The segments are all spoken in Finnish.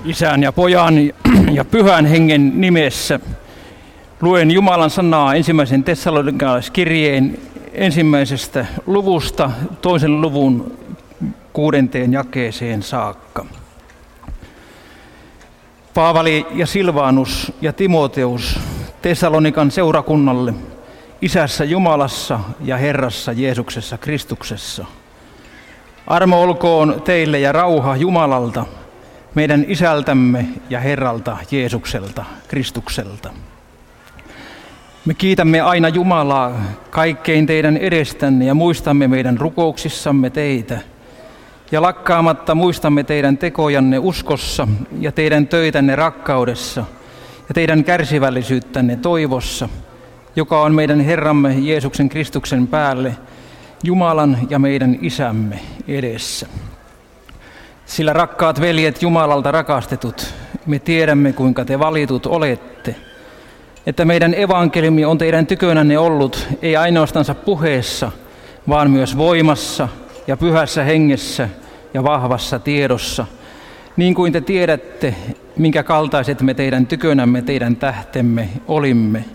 Isän ja Pojan ja Pyhän Hengen nimessä luen Jumalan sanaa ensimmäisen Tessalonikalaiskirjeen ensimmäisestä luvusta toisen luvun 6. jakeeseen saakka. Paavali ja Silvanus ja Timoteus Tessalonikan seurakunnalle, Isässä Jumalassa ja Herrassa Jeesuksessa Kristuksessa. Armo olkoon teille ja rauha Jumalalta, meidän Isältämme ja Herralta Jeesukselta, Kristukselta. Me kiitämme aina Jumalaa kaikkein teidän edestänne ja muistamme meidän rukouksissamme teitä. Ja lakkaamatta muistamme teidän tekojanne uskossa ja teidän töitänne rakkaudessa ja teidän kärsivällisyyttänne toivossa, joka on meidän Herramme Jeesuksen Kristuksen päälle, Jumalan ja meidän Isämme edessä. Sillä rakkaat veljet Jumalalta rakastetut, me tiedämme kuinka te valitut olette, että meidän evankeliumi on teidän tykönänne ollut, ei ainoastaan puheessa, vaan myös voimassa ja pyhässä hengessä ja vahvassa tiedossa, niin kuin te tiedätte, minkä kaltaiset me teidän tykönämme, teidän tähtemme olimme.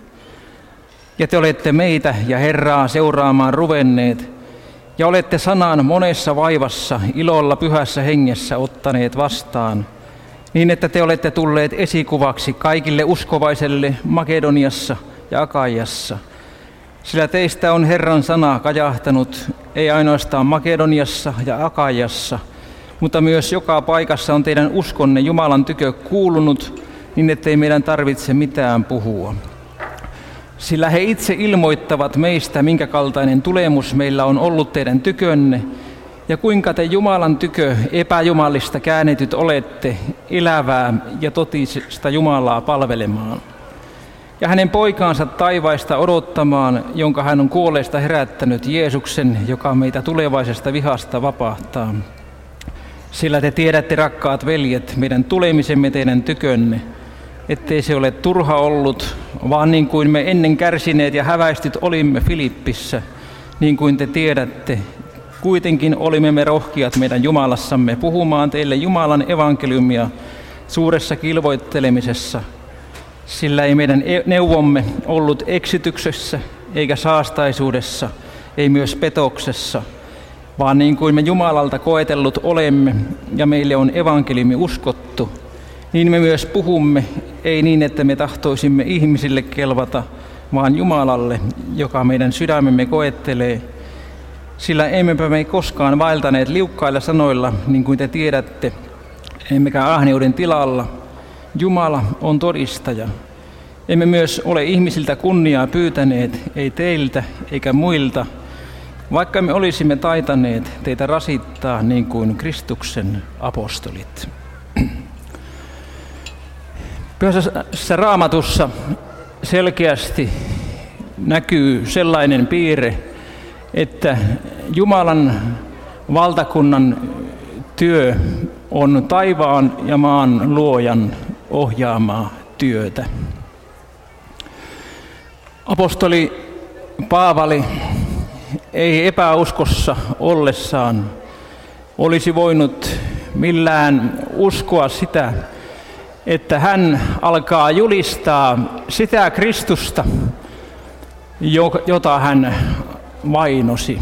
Ja te olette meitä ja Herraa seuraamaan ruvenneet, ja olette sanan monessa vaivassa ilolla pyhässä hengessä ottaneet vastaan, niin että te olette tulleet esikuvaksi kaikille uskovaiselle Makedoniassa ja Akaiassa. Sillä teistä on Herran sana kajahtanut, ei ainoastaan Makedoniassa ja Akaiassa, mutta myös joka paikassa on teidän uskonne Jumalan tykö kuulunut, niin ettei meidän tarvitse mitään puhua. Sillä he itse ilmoittavat meistä, minkä kaltainen tulemus meillä on ollut teidän tykönne, ja kuinka te Jumalan tykö epäjumalista käännetyt olette elävää ja totista Jumalaa palvelemaan. Ja hänen poikaansa taivaista odottamaan, jonka hän on kuolleista herättänyt, Jeesuksen, joka meitä tulevaisesta vihasta vapaahtaa. Sillä te tiedätte, rakkaat veljet, meidän tulemisemme teidän tykönne, ettei se ole turha ollut, vaan niin kuin me ennen kärsineet ja häväistyt olimme Filippissä, niin kuin te tiedätte, kuitenkin olimme me rohkeat meidän Jumalassamme puhumaan teille Jumalan evankeliumia suuressa kilvoittelemisessa, sillä ei meidän neuvomme ollut eksityksessä eikä saastaisuudessa, ei myös petoksessa, vaan niin kuin me Jumalalta koetellut olemme ja meille on evankeliumi uskottu, niin me myös puhumme, ei niin, että me tahtoisimme ihmisille kelvata, vaan Jumalalle, joka meidän sydämemme koettelee. Sillä emmepä me koskaan vaeltaneet liukkailla sanoilla, niin kuin te tiedätte, emmekä ahneuden tilalla. Jumala on todistaja. Emme myös ole ihmisiltä kunniaa pyytäneet, ei teiltä eikä muilta, vaikka me olisimme taitaneet teitä rasittaa niin kuin Kristuksen apostolit. Pyhässä Raamatussa selkeästi näkyy sellainen piirre, että Jumalan valtakunnan työ on taivaan ja maan luojan ohjaamaa työtä. Apostoli Paavali ei epäuskossa ollessaan olisi voinut millään uskoa sitä, että hän alkaa julistaa sitä Kristusta, jota hän vainosi.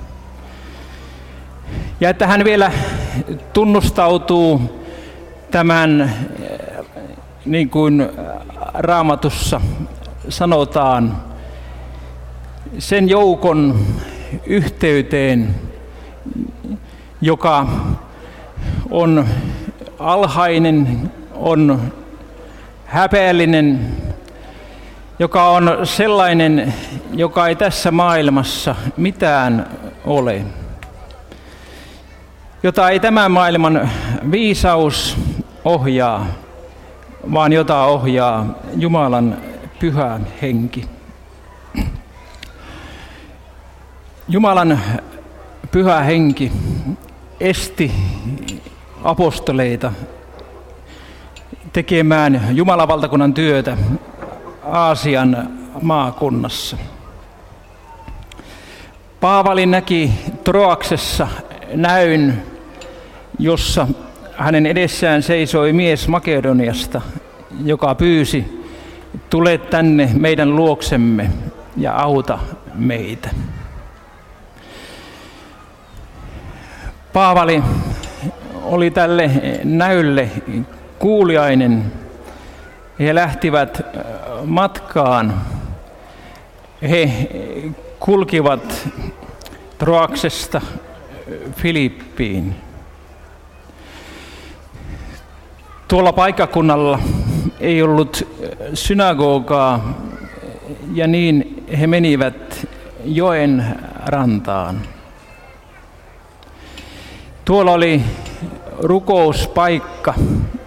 Ja että hän vielä tunnustautuu tämän, niin kuin Raamatussa sanotaan, sen joukon yhteyteen, joka on alhainen, on häpeällinen, joka on sellainen, joka ei tässä maailmassa mitään ole, jota ei tämän maailman viisaus ohjaa, vaan jota ohjaa Jumalan pyhä henki. Jumalan pyhä henki esti apostoleita tekemään Jumalan valtakunnan työtä Aasian maakunnassa. Paavali näki Troaksessa näyn, jossa hänen edessään seisoi mies Makedoniasta, joka pyysi, tule tänne meidän luoksemme ja auta meitä. Paavali oli tälle näylle kuuliainen. He lähtivät matkaan. He kulkivat Troaksesta Filippiin. Tuolla paikkakunnalla ei ollut synagogaa ja niin he menivät joen rantaan. Tuolla oli rukouspaikka.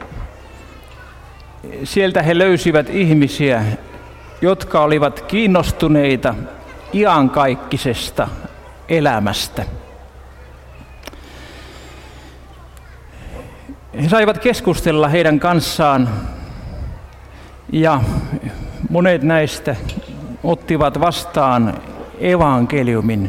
Sieltä he löysivät ihmisiä, jotka olivat kiinnostuneita iankaikkisesta elämästä. He saivat keskustella heidän kanssaan ja monet näistä ottivat vastaan evankeliumin.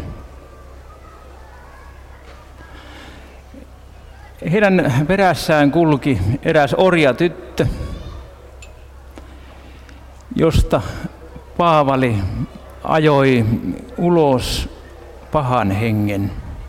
Heidän perässään kulki eräs orjatyttö, josta Paavali ajoi ulos pahan hengen.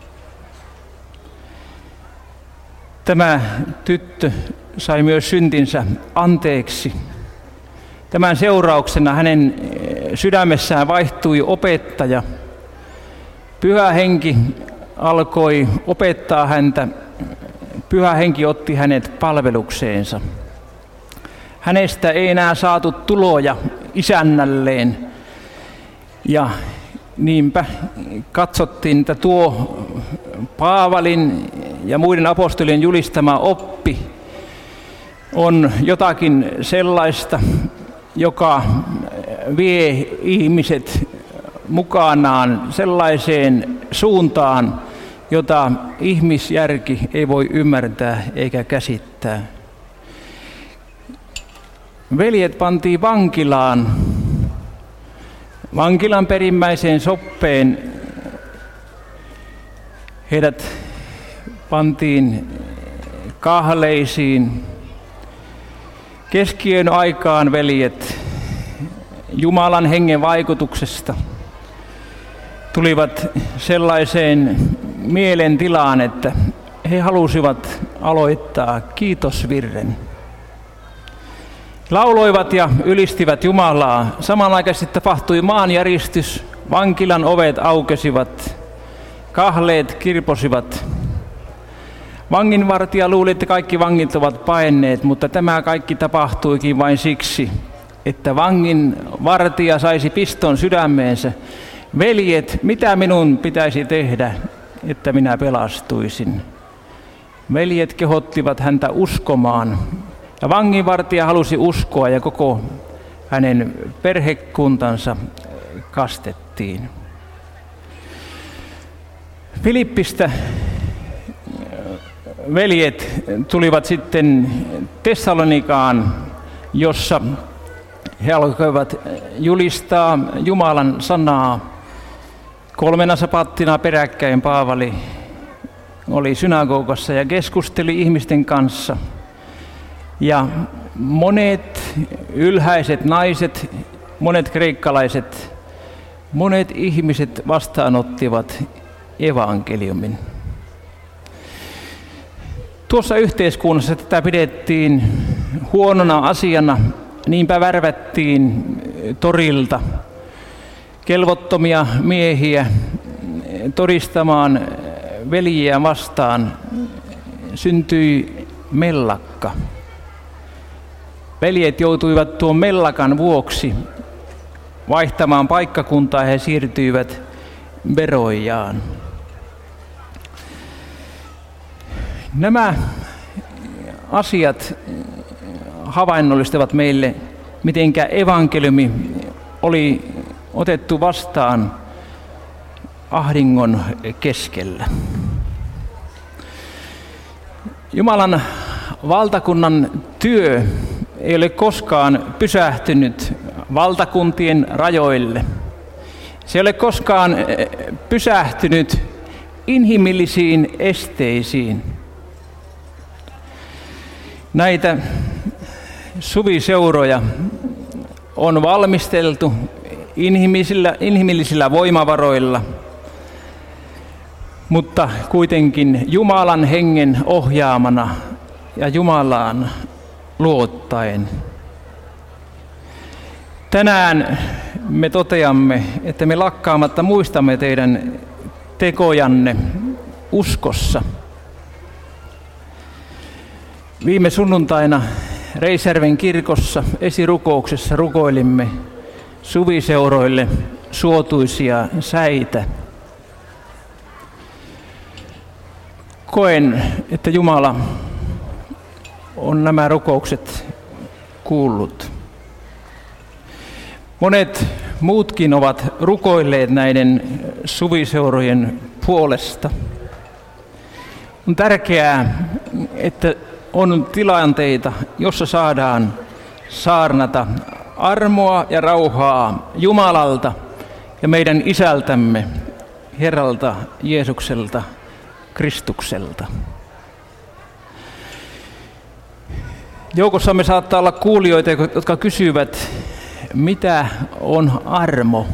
Tämä tyttö sai myös syntinsä anteeksi. Tämän seurauksena hänen sydämessään vaihtui opettaja. Pyhä henki alkoi opettaa häntä. Pyhä henki otti hänet palvelukseensa. Hänestä ei enää saatu tuloja isännälleen. Ja niinpä katsottiin, että tuo Paavalin ja muiden apostolien julistama oppi on jotakin sellaista, joka vie ihmiset mukanaan sellaiseen suuntaan, jota ihmisjärki ei voi ymmärtää eikä käsittää. Veljet pantiin vankilan perimmäiseen soppeen. Heidät pantiin kahleisiin. Keskiyön aikaan veljet Jumalan hengen vaikutuksesta tulivat sellaiseen mielentilaan, että he halusivat aloittaa kiitosvirren. Lauloivat ja ylistivät Jumalaa. Samanaikaisesti tapahtui maanjäristys, vankilan ovet aukesivat, kahleet kirposivat. Vanginvartija luuli, että kaikki vangit ovat paenneet, mutta tämä kaikki tapahtuikin vain siksi, että vanginvartija saisi piston sydämeensä. Veljet, mitä minun pitäisi tehdä, että minä pelastuisin? Veljet kehottivat häntä uskomaan. Ja vanginvartija halusi uskoa ja koko hänen perhekuntansa kastettiin. Filippistä veljet tulivat sitten Tessalonikaan, jossa he alkoivat julistaa Jumalan sanaa. 3 sapattina peräkkäin Paavali oli synagogassa ja keskusteli ihmisten kanssa. Ja monet ylhäiset naiset, monet kreikkalaiset, monet ihmiset vastaanottivat evankeliumin. Tuossa yhteiskunnassa tätä pidettiin huonona asiana, niinpä värvättiin torilta kelvottomia miehiä todistamaan veljiä vastaan. Syntyi mellakka. Veljet joutuivat tuon mellakan vuoksi vaihtamaan paikkakuntaa ja he siirtyivät Beroijaan. Nämä asiat havainnollistavat meille, mitenkä evankeliumi oli otettu vastaan ahdingon keskellä. Jumalan valtakunnan työ ei ole koskaan pysähtynyt valtakuntien rajoille. Se ei ole koskaan pysähtynyt inhimillisiin esteisiin. Näitä suviseuroja on valmisteltu inhimillisillä voimavaroilla, mutta kuitenkin Jumalan hengen ohjaamana ja Jumalaan luottaen. Tänään me toteamme, että me lakkaamatta muistamme teidän tekojanne uskossa. Viime sunnuntaina Reisjärven kirkossa esirukouksessa rukoilimme suviseuroille suotuisia säitä. Koen, että Jumala on nämä rukoukset kuullut. Monet muutkin ovat rukoilleet näiden suviseurojen puolesta. On tärkeää, että on tilanteita, jossa saadaan saarnata armoa ja rauhaa Jumalalta ja meidän Isältämme, Herralta Jeesukselta, Kristukselta. Joukossamme saattaa olla kuulijoita, jotka kysyvät, mitä on armo?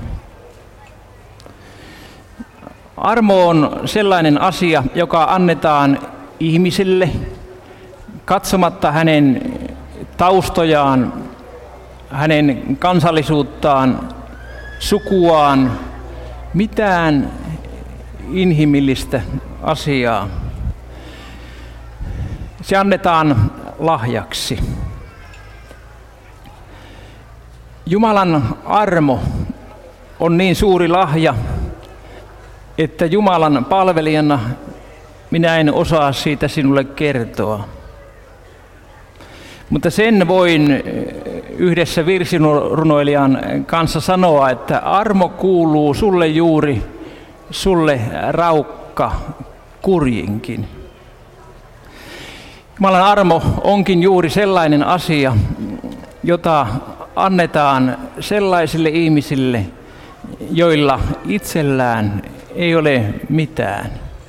Armo on sellainen asia, joka annetaan ihmiselle katsomatta hänen taustojaan, hänen kansallisuuttaan, sukuaan, mitään inhimillistä asiaa. Se annetaan lahjaksi. Jumalan armo on niin suuri lahja, että Jumalan palvelijana minä en osaa siitä sinulle kertoa. Mutta sen voin yhdessä virsirunoilijan kanssa sanoa, että armo kuuluu sulle juuri, sulle raukka kurjinkin. Jumalan armo onkin juuri sellainen asia, jota annetaan sellaisille ihmisille, joilla itsellään ei ole mitään.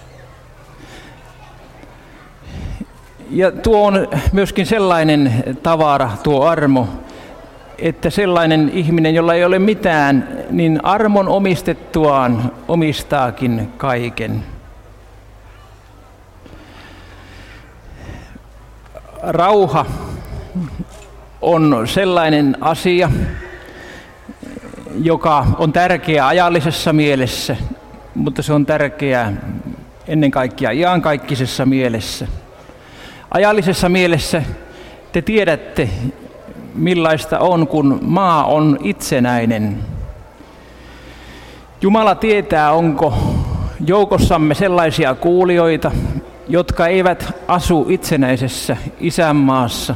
Ja tuo on myöskin sellainen tavara, tuo armo, että sellainen ihminen, jolla ei ole mitään, niin armon omistettuaan omistaakin kaiken. Rauha on sellainen asia, joka on tärkeä ajallisessa mielessä, mutta se on tärkeää ennen kaikkea iankaikkisessa mielessä. Ajallisessa mielessä te tiedätte, millaista on, kun maa on itsenäinen. Jumala tietää, onko joukossamme sellaisia kuulijoita, jotka eivät asu itsenäisessä isänmaassa.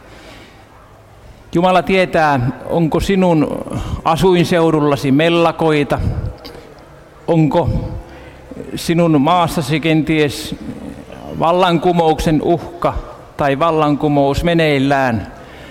Jumala tietää, onko sinun asuinseudullasi mellakoita, onko sinun maassasi kenties vallankumouksen uhka tai vallankumous meneillään.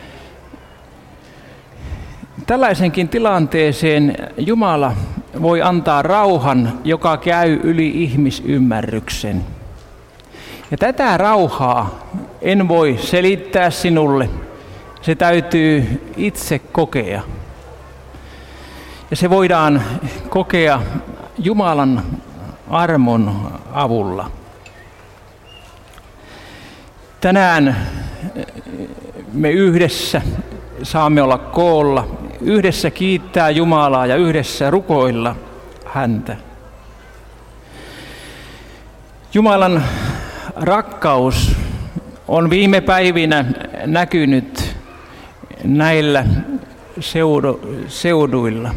Tällaisenkin tilanteeseen Jumala voi antaa rauhan, joka käy yli ihmisymmärryksen. Ja tätä rauhaa en voi selittää sinulle. Se täytyy itse kokea. Ja se voidaan kokea Jumalan armon avulla. Tänään me yhdessä saamme olla koolla, yhdessä kiittää Jumalaa ja yhdessä rukoilla häntä. Jumalan rakkaus on viime päivinä näkynyt näillä seuduilla.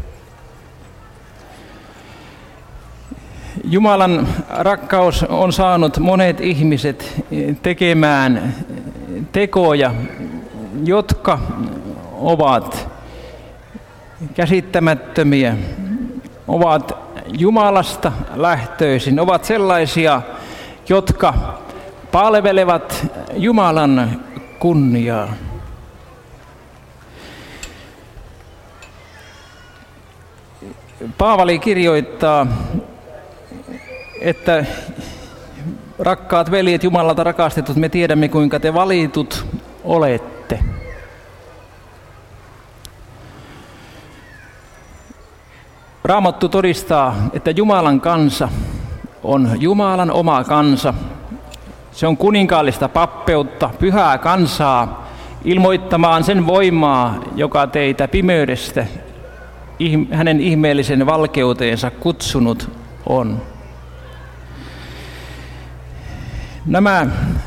Jumalan rakkaus on saanut monet ihmiset tekemään tekoja, jotka ovat käsittämättömiä, ovat Jumalasta lähtöisin, ovat sellaisia, jotka palvelevat Jumalan kunniaa. Paavali kirjoittaa, että Rakkaat veljet, Jumalalta rakastetut, me tiedämme, kuinka te valitut olette. Raamattu todistaa, että Jumalan kansa on Jumalan oma kansa. Se on kuninkaallista pappeutta, pyhää kansaa, ilmoittamaan sen voimaa, joka teitä pimeydestä hänen ihmeellisen valkeuteensa kutsunut on. Nämä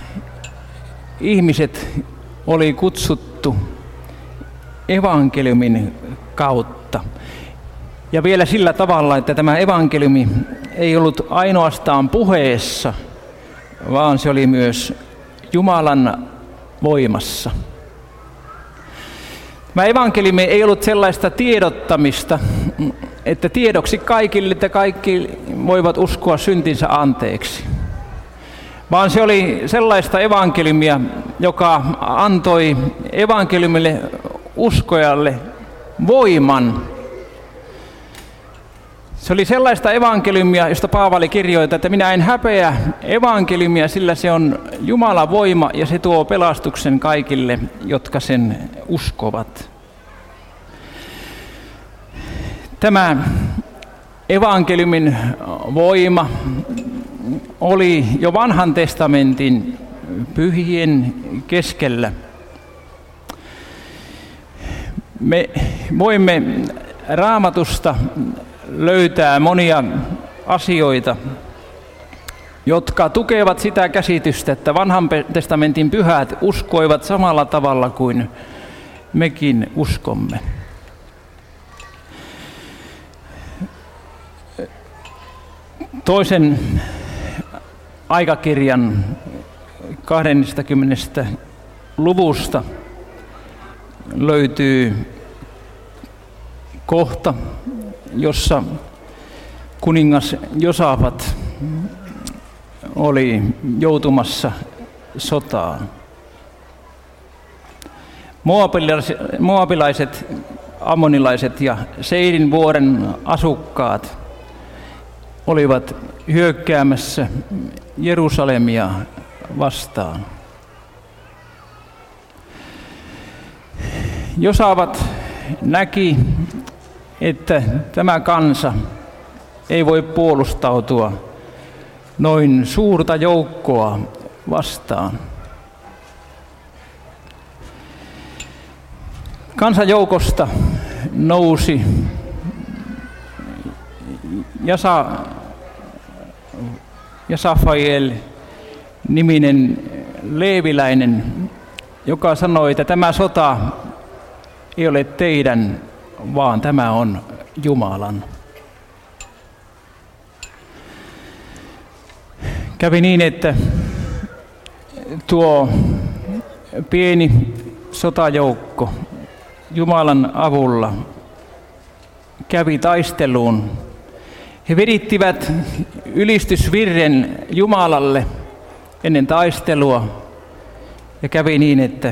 ihmiset oli kutsuttu evankeliumin kautta. Ja vielä sillä tavalla, että tämä evankeliumi ei ollut ainoastaan puheessa, vaan se oli myös Jumalan voimassa. Tämä evankeliumi ei ollut sellaista tiedottamista, että tiedoksi kaikille, että kaikki voivat uskoa syntinsä anteeksi. Vaan se oli sellaista evankeliumia, joka antoi evankeliumille uskojalle voiman. Se oli sellaista evankeliumia, josta Paavali kirjoittaa, että minä en häpeä evankeliumia, sillä se on Jumalan voima ja se tuo pelastuksen kaikille, jotka sen uskovat. Tämä evankeliumin voima oli jo Vanhan testamentin pyhien keskellä. Me voimme Raamatusta löytää monia asioita, jotka tukevat sitä käsitystä, että Vanhan testamentin pyhät uskoivat samalla tavalla kuin mekin uskomme. Toisen aikakirjan 20. luvusta löytyy kohta, jossa kuningas Josafat oli joutumassa sotaan. Moabilaiset, ammonilaiset ja Seirin vuoren asukkaat olivat hyökkäämässä Jerusalemia vastaan. Josafat näki, että tämä kansa ei voi puolustautua noin suurta joukkoa vastaan. Kansanjoukosta nousi Jasafael-niminen leeviläinen, joka sanoi, että tämä sota ei ole teidän, vaan tämä on Jumalan. Kävi niin, että tuo pieni sotajoukko Jumalan avulla kävi taisteluun. He verittivät ylistysvirren Jumalalle ennen taistelua ja kävi niin, että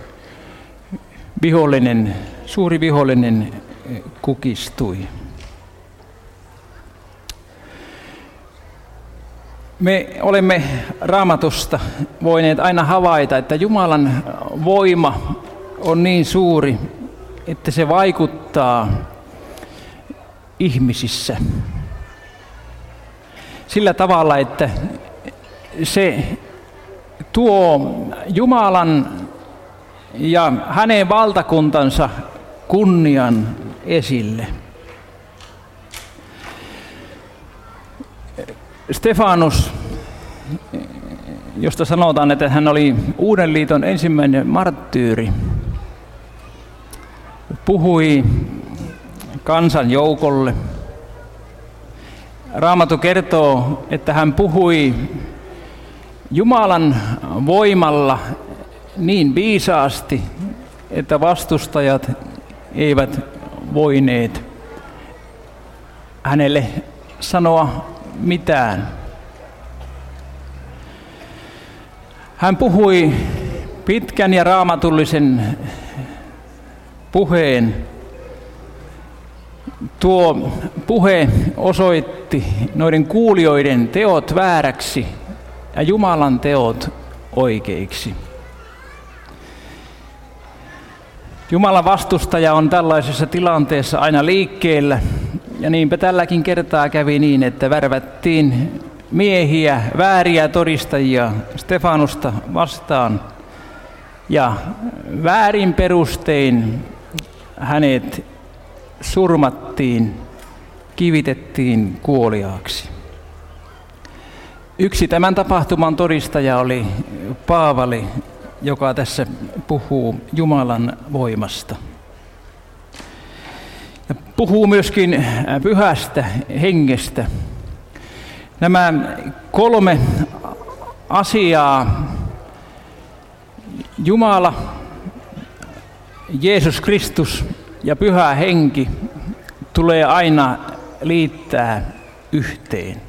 suuri vihollinen kukistui. Me olemme Raamatusta voineet aina havaita, että Jumalan voima on niin suuri, että se vaikuttaa ihmisissä sillä tavalla, että se tuo Jumalan ja hänen valtakuntansa kunnian esille. Stefanus, josta sanotaan, että hän oli Uuden liiton ensimmäinen marttyyri, puhui kansan joukolle. Raamattu kertoo, että hän puhui Jumalan voimalla niin viisaasti, että vastustajat eivät voineet hänelle sanoa mitään. Hän puhui pitkän ja raamatullisen puheen. Tuo puhe osoitti noiden kuulijoiden teot vääräksi ja Jumalan teot oikeiksi. Jumalan vastustaja on tällaisessa tilanteessa aina liikkeellä, ja niinpä tälläkin kertaa kävi niin, että värvättiin miehiä, vääriä todistajia Stefanusta vastaan, ja väärin perustein hänet surmattiin, kivitettiin kuoliaaksi. Yksi tämän tapahtuman todistaja oli Paavali, joka tässä puhuu Jumalan voimasta. Ja puhuu myöskin pyhästä hengestä. Nämä 3 asiaa, Jumala, Jeesus Kristus ja pyhä henki, tulee aina liittää yhteen.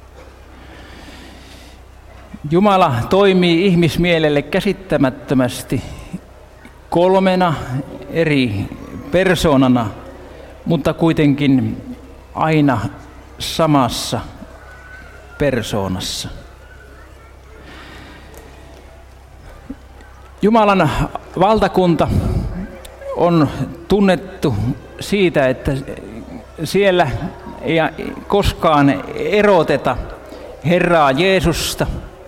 Jumala toimii ihmismielelle käsittämättömästi 3 eri persoonana, mutta kuitenkin aina samassa persoonassa. Jumalan valtakunta on tunnettu siitä, että siellä ei koskaan eroteta Herraa Jeesusta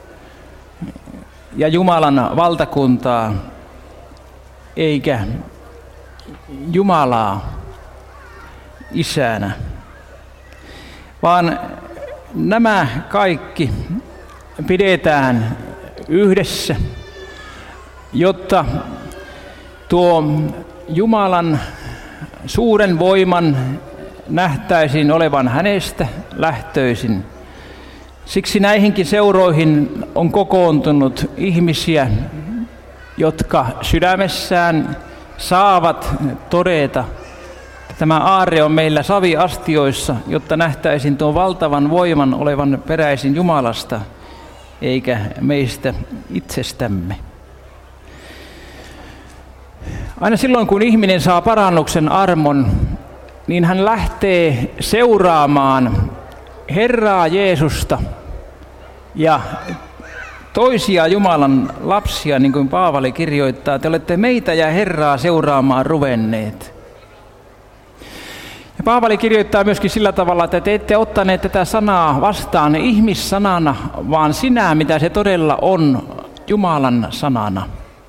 ja Jumalan valtakuntaa, eikä Jumalaa isänä, vaan nämä kaikki pidetään yhdessä, jotta tuo Jumalan suuren voiman nähtäisiin olevan hänestä lähtöisin. Siksi näihinkin seuroihin on kokoontunut ihmisiä, jotka sydämessään saavat todeta, että tämä aarre on meillä saviastioissa, jotta nähtäisiin tuon valtavan voiman olevan peräisin Jumalasta, eikä meistä itsestämme. Aina silloin, kun ihminen saa parannuksen armon, niin hän lähtee seuraamaan Herraa Jeesusta ja toisia Jumalan lapsia, niin kuin Paavali kirjoittaa, te olette meitä ja Herraa seuraamaan ruvenneet. Ja Paavali kirjoittaa myöskin sillä tavalla, että te ette ottaneet tätä sanaa vastaan ihmissanana, vaan sinä, mitä se todella on, Jumalan sanana.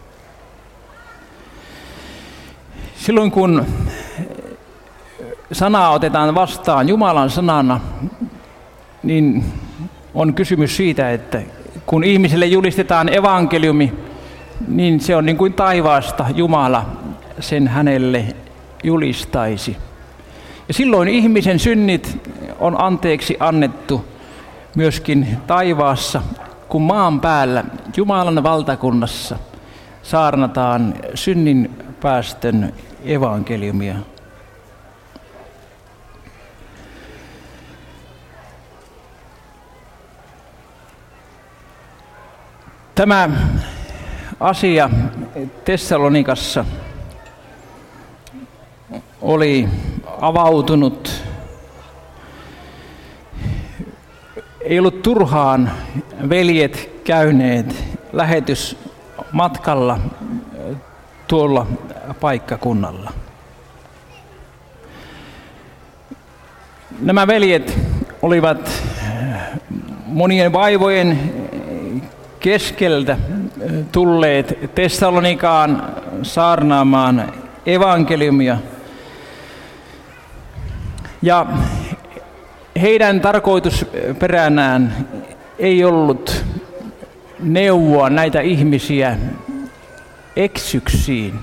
Silloin kun sanaa otetaan vastaan Jumalan sanana, niin on kysymys siitä, että kun ihmiselle julistetaan evankeliumi, niin se on niin kuin taivaasta Jumala sen hänelle julistaisi. Ja silloin ihmisen synnit on anteeksi annettu myöskin taivaassa, kun maan päällä Jumalan valtakunnassa saarnataan synnin päästön evankeliumia. Tämä asia Tessalonikassa oli avautunut. Ei ollut turhaan veljet käyneet lähetysmatkalla tuolla paikkakunnalla. Nämä veljet olivat monien vaivojen keskeltä tulleet Tessalonikaan saarnaamaan evankeliumia. Ja heidän tarkoitusperänään ei ollut neuvoa näitä ihmisiä eksyksiin.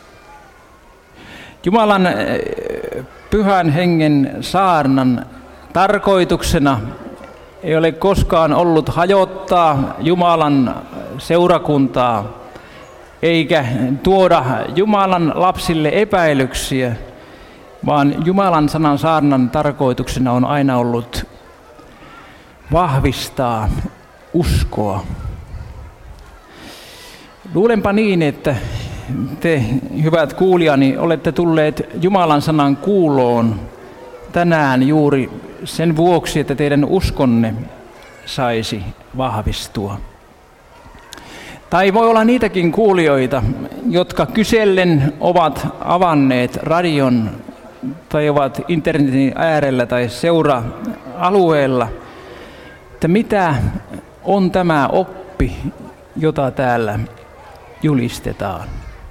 Jumalan pyhän hengen saarnan tarkoituksena ei ole koskaan ollut hajottaa Jumalan seurakuntaa, eikä tuoda Jumalan lapsille epäilyksiä, vaan Jumalan sanan saarnan tarkoituksena on aina ollut vahvistaa uskoa. Luulenpa niin, että te, hyvät kuulijani, olette tulleet Jumalan sanan kuuloon tänään juuri sen vuoksi, että teidän uskonne saisi vahvistua. Tai voi olla niitäkin kuulijoita, jotka kysellen ovat avanneet radion tai ovat internetin äärellä tai seura-alueella, että mitä on tämä oppi, jota täällä julistetaan.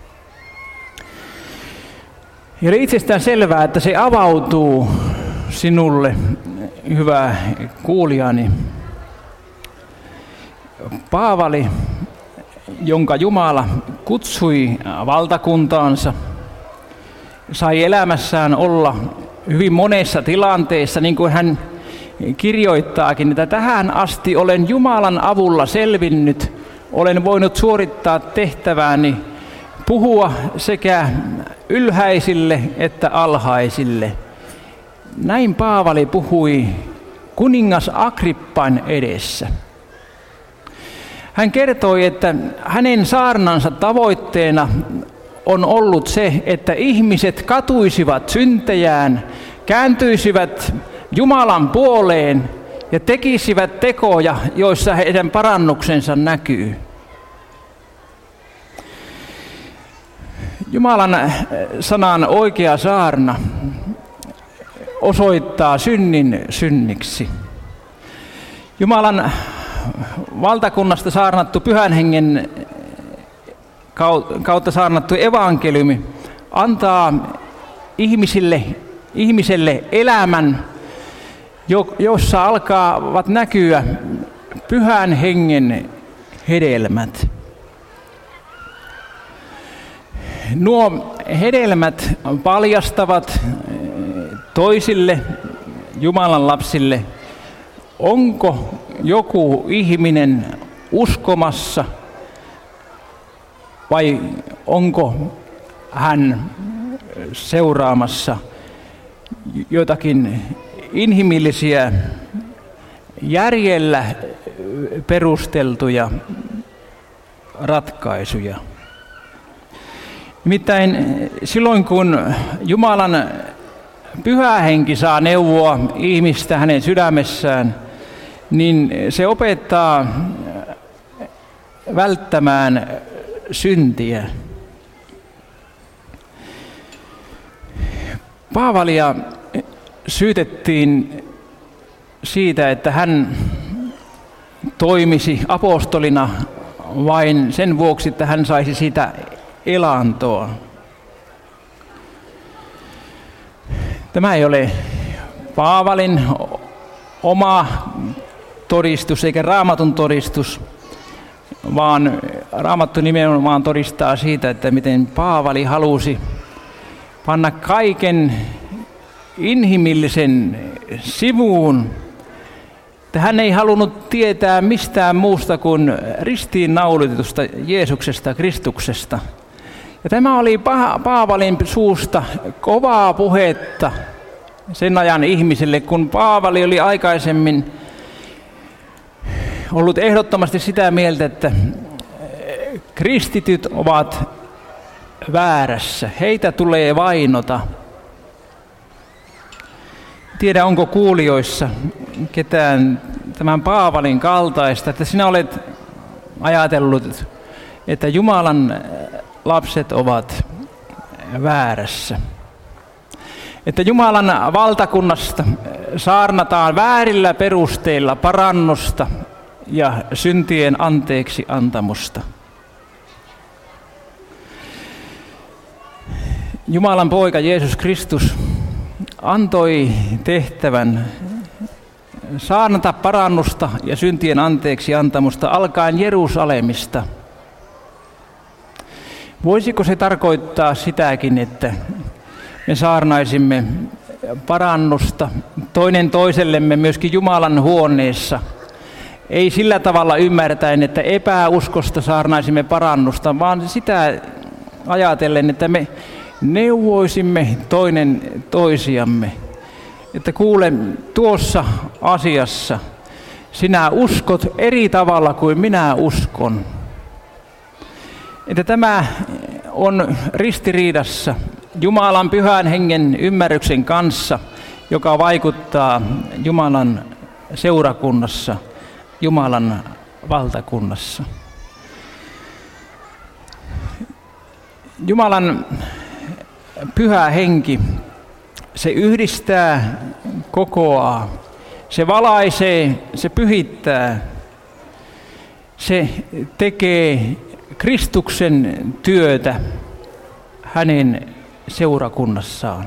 Ja oli itsestään selvää, että se avautuu sinulle, hyvä kuulijani. Paavali, jonka Jumala kutsui valtakuntaansa, sai elämässään olla hyvin monessa tilanteessa, niin kuin hän kirjoittaakin, että tähän asti olen Jumalan avulla selvinnyt, olen voinut suorittaa tehtävääni, puhua sekä ylhäisille että alhaisille. Näin Paavali puhui kuningas Agrippan edessä. Hän kertoi, että hänen saarnansa tavoitteena on ollut se, että ihmiset katuisivat syntejään, kääntyisivät Jumalan puoleen ja tekisivät tekoja, joissa heidän parannuksensa näkyy. Jumalan sanan oikea saarna osoittaa synnin synniksi. Jumalan valtakunnasta saarnattu Pyhän Hengen kautta saarnattu evankeliumi antaa ihmiselle elämän, jossa alkavat näkyä Pyhän Hengen hedelmät. Nuo hedelmät paljastavat toisille Jumalan lapsille, onko joku ihminen uskomassa vai onko hän seuraamassa jotakin inhimillisiä, järjellä perusteltuja ratkaisuja. Nimittäin silloin kun Jumalan Pyhä Henki saa neuvoa ihmistä hänen sydämessään, niin se opettaa välttämään syntiä. Paavalia syytettiin siitä, että hän toimisi apostolina vain sen vuoksi, että hän saisi siitä elantoa. Tämä ei ole Paavalin oma todistus eikä Raamatun todistus, vaan Raamattu nimenomaan todistaa siitä, että miten Paavali halusi panna kaiken inhimillisen sivuun. Että hän ei halunnut tietää mistään muusta kuin ristiinnaulitusta Jeesuksesta, Kristuksesta. Ja tämä oli Paavalin suusta kovaa puhetta sen ajan ihmisille, kun Paavali oli aikaisemmin ollut ehdottomasti sitä mieltä, että kristityt ovat väärässä, heitä tulee vainota. Tiedä, onko kuulijoissa ketään tämän Paavalin kaltaista, että sinä olet ajatellut, että Jumalan lapset ovat väärässä. Että Jumalan valtakunnasta saarnataan väärillä perusteilla parannusta ja syntien anteeksi antamusta. Jumalan poika Jeesus Kristus antoi tehtävän saarnata parannusta ja syntien anteeksi antamusta alkaen Jerusalemista. Voisiko se tarkoittaa sitäkin, että me saarnaisimme parannusta toinen toisellemme myöskin Jumalan huoneessa? Ei sillä tavalla ymmärtäen, että epäuskosta saarnaisimme parannusta, vaan sitä ajatellen, että me neuvoisimme toinen toisiamme. Että kuule, tuossa asiassa sinä uskot eri tavalla kuin minä uskon. Että tämä on ristiriidassa Jumalan Pyhän Hengen ymmärryksen kanssa, joka vaikuttaa Jumalan seurakunnassa Jumalan valtakunnassa. Jumalan pyhä henki, se yhdistää, kokoaa, se valaisee, se pyhittää, se tekee Kristuksen työtä hänen seurakunnassaan.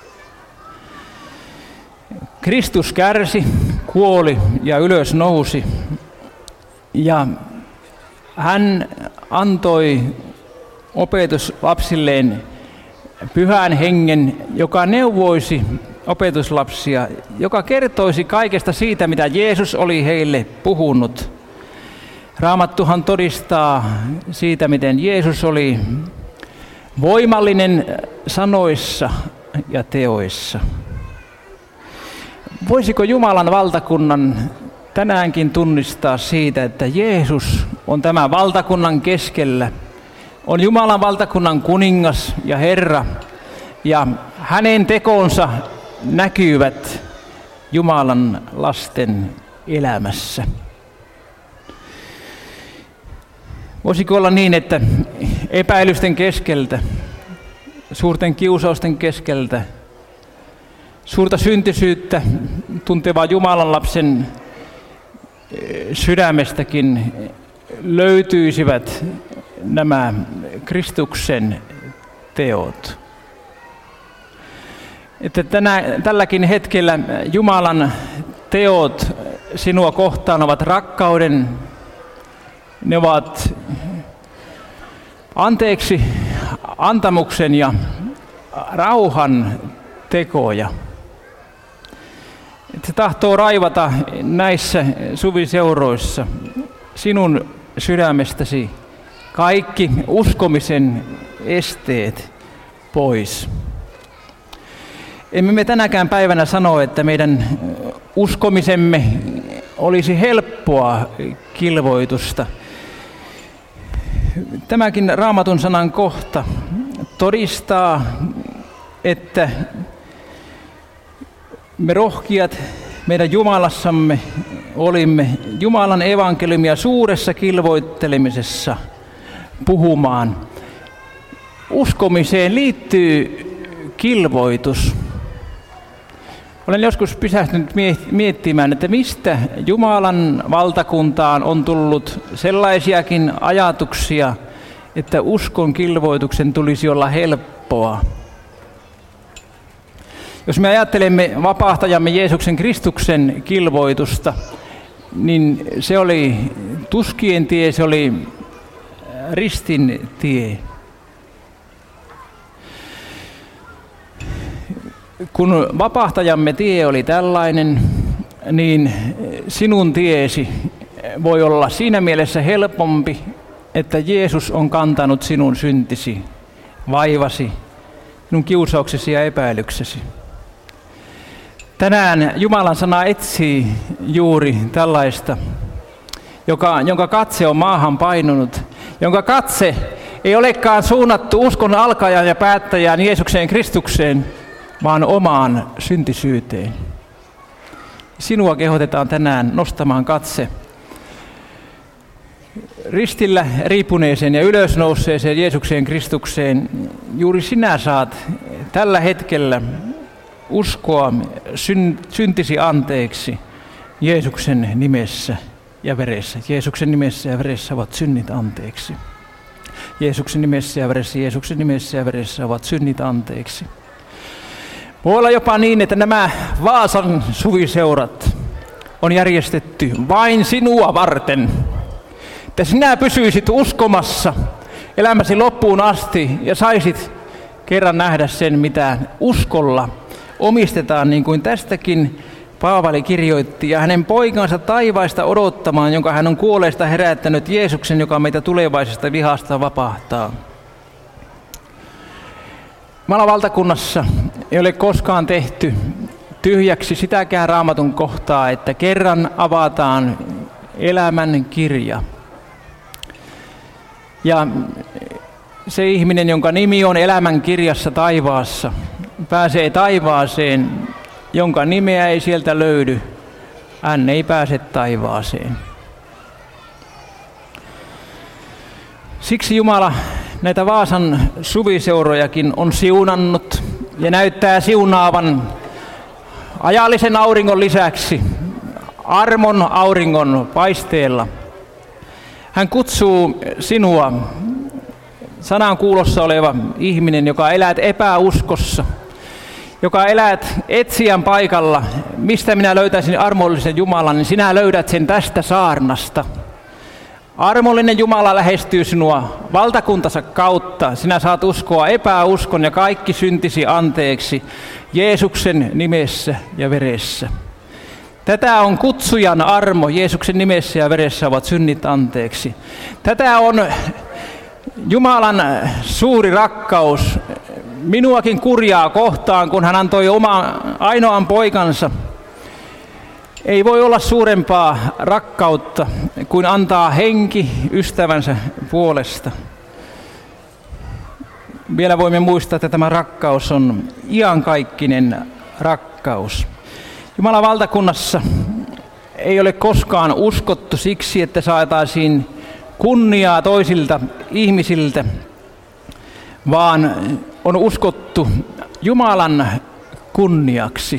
Kristus kärsi, kuoli ja ylös nousi, ja hän antoi opetuslapsilleen pyhän hengen, joka neuvoisi opetuslapsia, joka kertoisi kaikesta siitä, mitä Jeesus oli heille puhunut. Raamattuhan todistaa siitä, miten Jeesus oli voimallinen sanoissa ja teoissa. Voisiko Jumalan valtakunnan tänäänkin tunnistaa siitä, että Jeesus on tämän valtakunnan keskellä, on Jumalan valtakunnan kuningas ja Herra, ja hänen tekonsa näkyvät Jumalan lasten elämässä. Voisiko olla niin, että epäilysten keskeltä, suurten kiusausten keskeltä, suurta syntisyyttä tunteva Jumalan lapsen sydämestäkin löytyisivät nämä Kristuksen teot. Että tälläkin hetkellä Jumalan teot sinua kohtaan ovat rakkauden, ne ovat anteeksi antamuksen ja rauhan tekoja. Että se tahtoo raivata näissä suviseuroissa sinun sydämestäsi kaikki uskomisen esteet pois. Emme me tänäkään päivänä sano, että meidän uskomisemme olisi helppoa kilvoitusta. Tämäkin Raamatun sanan kohta todistaa, että me rohkeat meidän Jumalassamme olimme Jumalan evankeliumia suuressa kilvoittelemisessa puhumaan. Uskomiseen liittyy kilvoitus. Olen joskus pysähtynyt miettimään, että mistä Jumalan valtakuntaan on tullut sellaisiakin ajatuksia, että uskon kilvoituksen tulisi olla helppoa. Jos me ajattelemme vapahtajamme Jeesuksen Kristuksen kilvoitusta, niin se oli tuskien tie, se oli ristin tie. Kun vapahtajamme tie oli tällainen, niin sinun tiesi voi olla siinä mielessä helpompi, että Jeesus on kantanut sinun syntisi, vaivasi, sinun kiusauksesi ja epäilyksesi. Tänään Jumalan sana etsii juuri tällaista, jonka katse on maahan painunut, jonka katse ei olekaan suunnattu uskon alkajan ja päättäjään Jeesukseen Kristukseen, vaan omaan syntisyyteen. Sinua kehotetaan tänään nostamaan katse ristillä riipuneeseen ja ylösnouseeseen Jeesukseen Kristukseen. Juuri sinä saat tällä hetkellä uskoa syntisi anteeksi Jeesuksen nimessä ja veressä. Jeesuksen nimessä ja veressä ovat synnit anteeksi. Jeesuksen nimessä ja veressä, Jeesuksen nimessä ja veressä ovat synnit anteeksi. Voi olla jopa niin, että nämä Vaasan suviseurat on järjestetty vain sinua varten. Että sinä pysyisit uskomassa elämäsi loppuun asti ja saisit kerran nähdä sen, mitä uskolla omistetaan, niin kuin tästäkin Paavali kirjoitti, ja hänen poikansa taivaista odottamaan, jonka hän on kuolleista herättänyt, Jeesuksen, joka meitä tulevaisesta vihasta vapahtaa. Jumalan valtakunnassa ei ole koskaan tehty tyhjäksi sitäkään Raamatun kohtaa, että kerran avataan elämän kirja. Ja se ihminen, jonka nimi on elämän kirjassa taivaassa, pääsee taivaaseen, jonka nimeä ei sieltä löydy. Hän ei pääse taivaaseen. Siksi Jumala näitä Vaasan suviseurojakin on siunannut ja näyttää siunaavan ajallisen auringon lisäksi armon auringon paisteella. Hän kutsuu sinua, sanan kuulossa oleva ihminen, joka elät epäuskossa, joka elät etsijän paikalla, mistä minä löytäisin armollisen Jumalan, niin sinä löydät sen tästä saarnasta. Armollinen Jumala lähestyy sinua valtakuntansa kautta. Sinä saat uskoa epäuskon ja kaikki syntisi anteeksi Jeesuksen nimessä ja veressä. Tätä on kutsujan armo. Jeesuksen nimessä ja veressä ovat synnit anteeksi. Tätä on Jumalan suuri rakkaus minuakin kurjaa kohtaan, kun hän antoi oman ainoan poikansa. Ei voi olla suurempaa rakkautta kuin antaa henki ystävänsä puolesta. Vielä voimme muistaa, että tämä rakkaus on iankaikkinen rakkaus. Jumalan valtakunnassa ei ole koskaan uskottu siksi, että saataisiin kunniaa toisilta ihmisiltä, vaan on uskottu Jumalan kunniaksi.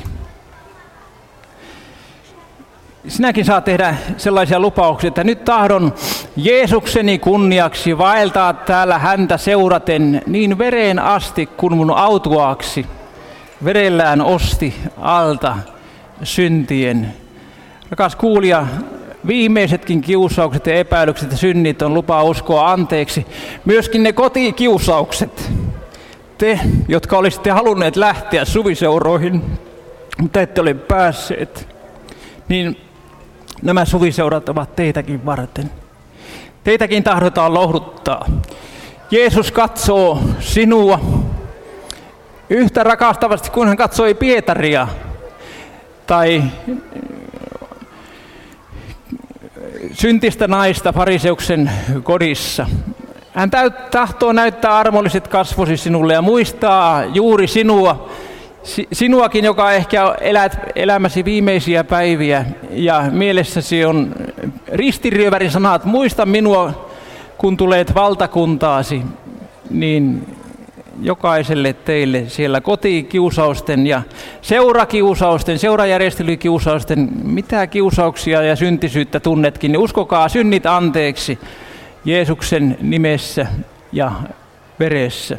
Sinäkin saat tehdä sellaisia lupauksia, että nyt tahdon Jeesukseni kunniaksi vaeltaa täällä häntä seuraten niin vereen asti, kun mun autuaaksi verellään osti alta syntien. Rakas kuulija, viimeisetkin kiusaukset ja epäilykset ja synnit on lupa uskoa anteeksi. Myöskin ne kotikiusaukset. Te, jotka olisitte halunneet lähteä suviseuroihin, mutta ette ole päässeet, niin nämä suviseurat ovat teitäkin varten. Teitäkin tahdotaan lohduttaa. Jeesus katsoo sinua yhtä rakastavasti kuin hän katsoi Pietaria tai syntistä naista fariseuksen kodissa. Hän tahtoo näyttää armolliset kasvosi sinulle ja muistaa juuri sinuakin, joka ehkä elät elämäsi viimeisiä päiviä ja mielessäsi on ristiryövärin sanat, muista minua, kun tulet valtakuntaasi, niin jokaiselle teille siellä kotikiusausten ja seurakiusausten, seurajärjestelykiusausten, mitä kiusauksia ja syntisyyttä tunnetkin, niin uskokaa synnit anteeksi Jeesuksen nimessä ja veressä.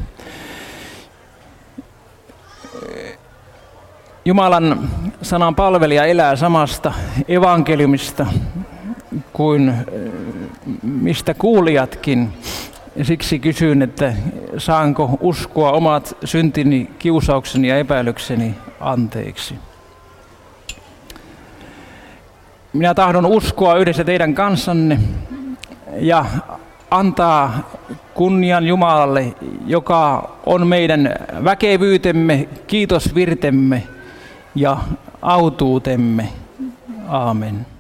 Jumalan sanan palvelija elää samasta evankeliumista kuin mistä kuulijatkin. Ja siksi kysyn, että saanko uskoa omat syntini, kiusaukseni ja epäilykseni anteeksi. Minä tahdon uskoa yhdessä teidän kanssanne ja antaa kunnian Jumalalle, joka on meidän väkevyytemme, kiitosvirtemme ja autuutemme. Aamen.